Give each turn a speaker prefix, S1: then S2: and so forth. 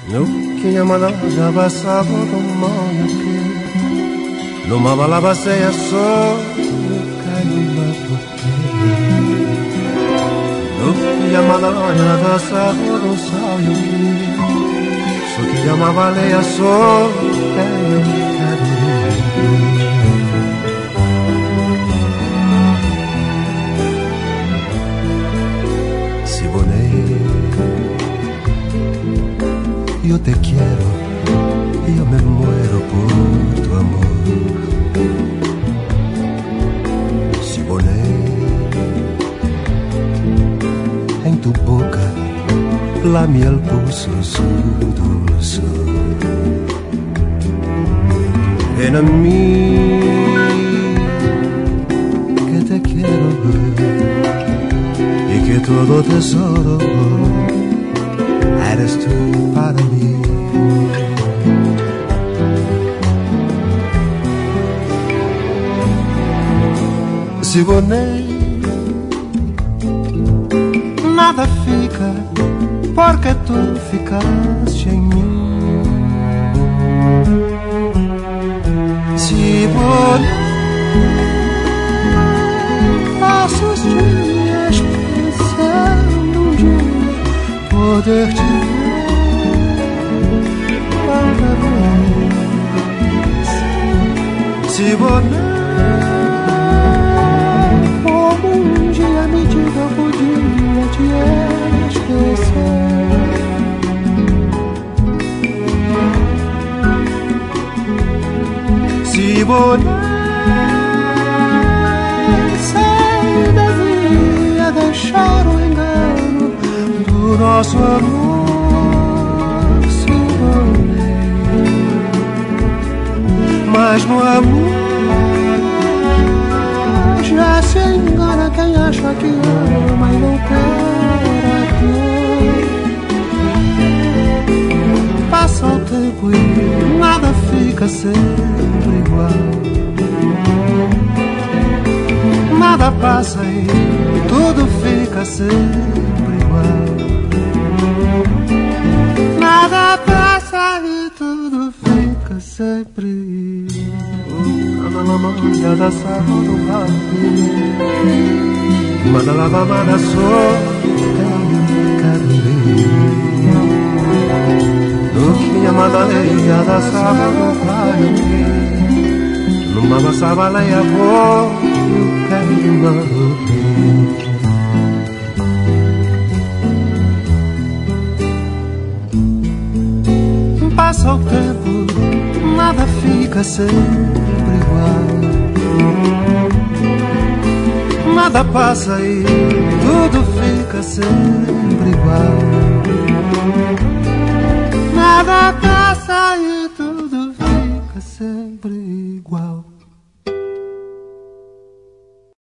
S1: Chiamano già passavo con modo che non mi valava sei a solo che non mi poteva chiamano già passavo non so io che so che chiamava lei a solo che non mi si bonei yo te quiero, yo me muero por tu amor. Siboney, en tu boca la miel puso su dulzor. Ven a mí, que te quiero ver y que todo tesoro eres tú para mí. Siboney, nada fica porque tú ficaste en mí. Siboney, passo os dias pensando um dia poder te Siboney, como um dia me diga eu podia te esquecer. Siboney, sei devia deixar o engano do nosso amor, Siboney, mas no amor já se engana quem acha que ama e não quer aquilo. Passa o tempo e nada fica sempre igual. Nada passa e tudo fica sempre igual. Nada passa e tudo fica sempre igual. Ya da sábado manda la mamá da so no que manda ya da sábado no mama sabala ya vo passa o tempo, nada fica sempre igual. Nada passa e tudo fica sempre igual.